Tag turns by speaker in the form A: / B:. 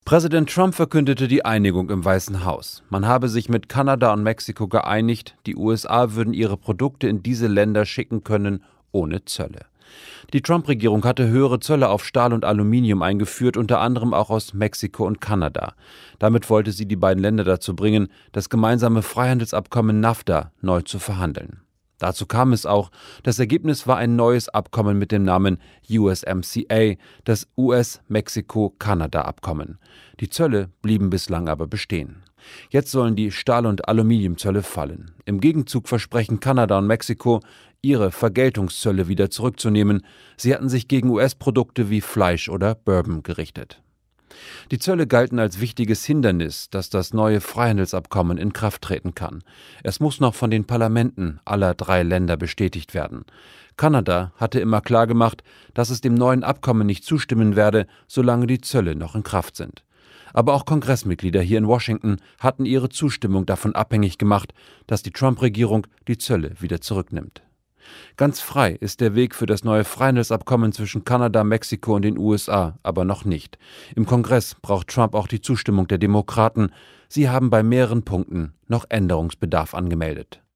A: Präsident Trump verkündete die Einigung im Weißen Haus. Man habe sich mit Kanada und Mexiko geeinigt, die USA würden ihre Produkte in diese Länder schicken können, ohne Zölle. Die Trump-Regierung hatte höhere Zölle auf Stahl und Aluminium eingeführt, unter anderem auch aus Mexiko und Kanada. Damit wollte sie die beiden Länder dazu bringen, das gemeinsame Freihandelsabkommen NAFTA neu zu verhandeln. Dazu kam es auch. Das Ergebnis war ein neues Abkommen mit dem Namen USMCA, das US-Mexiko-Kanada-Abkommen. Die Zölle blieben bislang aber bestehen. Jetzt sollen die Stahl- und Aluminiumzölle fallen. Im Gegenzug versprechen Kanada und Mexiko, ihre Vergeltungszölle wieder zurückzunehmen. Sie hatten sich gegen US-Produkte wie Fleisch oder Bourbon gerichtet. Die Zölle galten als wichtiges Hindernis, dass das neue Freihandelsabkommen in Kraft treten kann. Es muss noch von den Parlamenten aller 3 Länder bestätigt werden. Kanada hatte immer klargemacht, dass es dem neuen Abkommen nicht zustimmen werde, solange die Zölle noch in Kraft sind. Aber auch Kongressmitglieder hier in Washington hatten ihre Zustimmung davon abhängig gemacht, dass die Trump-Regierung die Zölle wieder zurücknimmt. Ganz frei ist der Weg für das neue Freihandelsabkommen zwischen Kanada, Mexiko und den USA aber noch nicht. Im Kongress braucht Trump auch die Zustimmung der Demokraten. Sie haben bei mehreren Punkten noch Änderungsbedarf angemeldet.